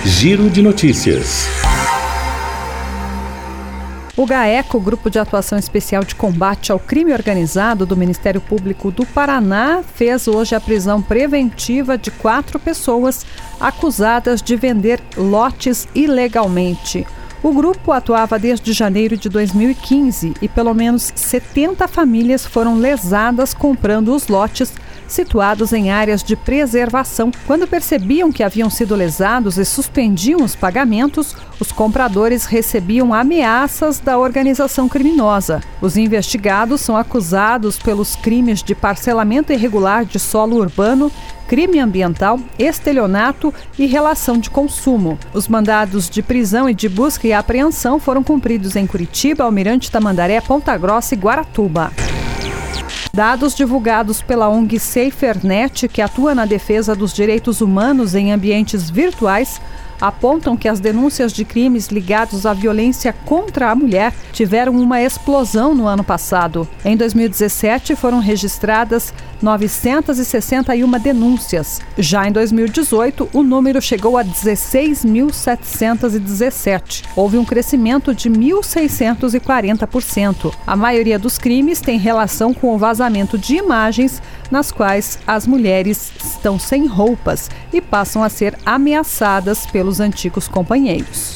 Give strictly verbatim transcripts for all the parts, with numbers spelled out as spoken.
Giro de Notícias. O GAECO, Grupo de Atuação Especial de Combate ao Crime Organizado do Ministério Público do Paraná, fez hoje a prisão preventiva de quatro pessoas acusadas de vender lotes ilegalmente. O grupo atuava desde janeiro de dois mil e quinze e pelo menos setenta famílias foram lesadas comprando os lotes situados em áreas de preservação. Quando percebiam que haviam sido lesados e suspendiam os pagamentos, os compradores recebiam ameaças da organização criminosa. Os investigados são acusados pelos crimes de parcelamento irregular de solo urbano, crime ambiental, estelionato e relação de consumo. Os mandados de prisão e de busca e apreensão foram cumpridos em Curitiba, Almirante Tamandaré, Ponta Grossa e Guaratuba. Dados divulgados pela O N G SaferNet, que atua na defesa dos direitos humanos em ambientes virtuais, apontam que as denúncias de crimes ligados à violência contra a mulher tiveram uma explosão no ano passado. Em dois mil e dezessete, foram registradas novecentas e sessenta e uma denúncias. Já em dois mil e dezoito, o número chegou a dezesseis mil setecentos e dezessete. Houve um crescimento de mil seiscentos e quarenta por cento. A maioria dos crimes tem relação com o vazamento de imagens nas quais as mulheres estão sem roupas e passam a ser ameaçadas pelos antigos companheiros.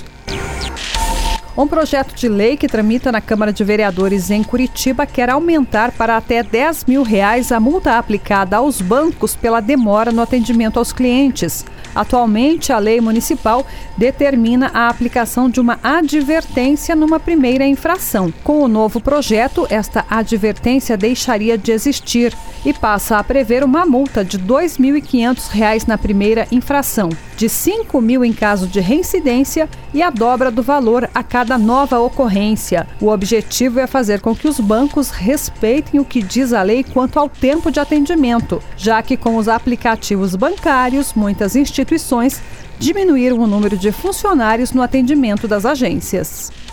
Um projeto de lei que tramita na Câmara de Vereadores em Curitiba quer aumentar para até dez mil reais a multa aplicada aos bancos pela demora no atendimento aos clientes. Atualmente, a lei municipal determina a aplicação de uma advertência numa primeira infração. Com o novo projeto, esta advertência deixaria de existir e passa a prever uma multa de dois mil e quinhentos reais na primeira infração, de cinco mil em caso de reincidência e a dobra do valor a cada nova ocorrência. O objetivo é fazer com que os bancos respeitem o que diz a lei quanto ao tempo de atendimento, já que com os aplicativos bancários, muitas instituições diminuíram o número de funcionários no atendimento das agências.